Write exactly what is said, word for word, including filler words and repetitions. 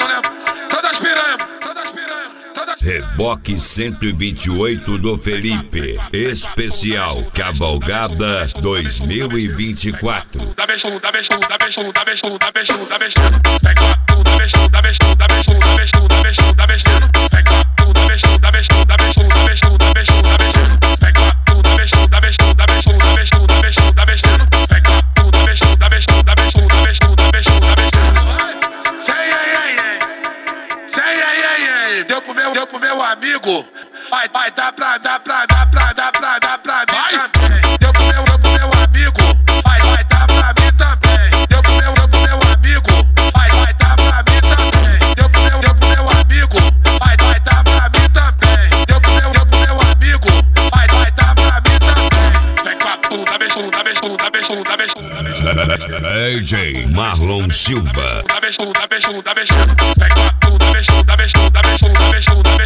piranha, todas piranha, todas piranha, todas. Reboque cento e vinte e oito do Felipe, especial Cavalgada dois mil e vinte e quatro. Dá beijão, dá beijão, dá beijão, dá beijão, dá beijão, dá beijão. Pega o dá beijão, dá beijão, dá beijão, dá beijão, dá beijão, dá beijão. Pega o dá beijão, dá beijão, dá beijão, dá beijão, dá beijão, dá beijão. Pega o dá beijão, dá beijão, dá beijão, dá beijão, dá beijão, dá beijão. Pega o dá beijão, dá beijão, dá beijão, dá beijão, dá beijão, dá beijão. Sei ei ei ei. Sei ei ei ei. Deu pro meu, deu pro meu amigo. Vai, vai, dá pra, dá pra, dá pra, dá pra, dá pra mim também. Deu pro meu, deu pro meu amigo. Vai, vai, dá pra mim também. Deu pro meu, deu pro meu amigo. Vai, vai, dá pra mim também. Deu pro meu, deu pro meu amigo. Vai, vai, dá pra mim também. Deu pro meu, deu pro meu amigo. Vai, vai, dá pra mim também. Vem com a puta, beijão, dá beijão, dá beijão, dá beijão, dá beijão. D J Marlon Silva. Dá beijão, dá beijão, dá beijão. Vem com a puta, beijão, dá beijão, dá beijão, dá beijão, dá beijão.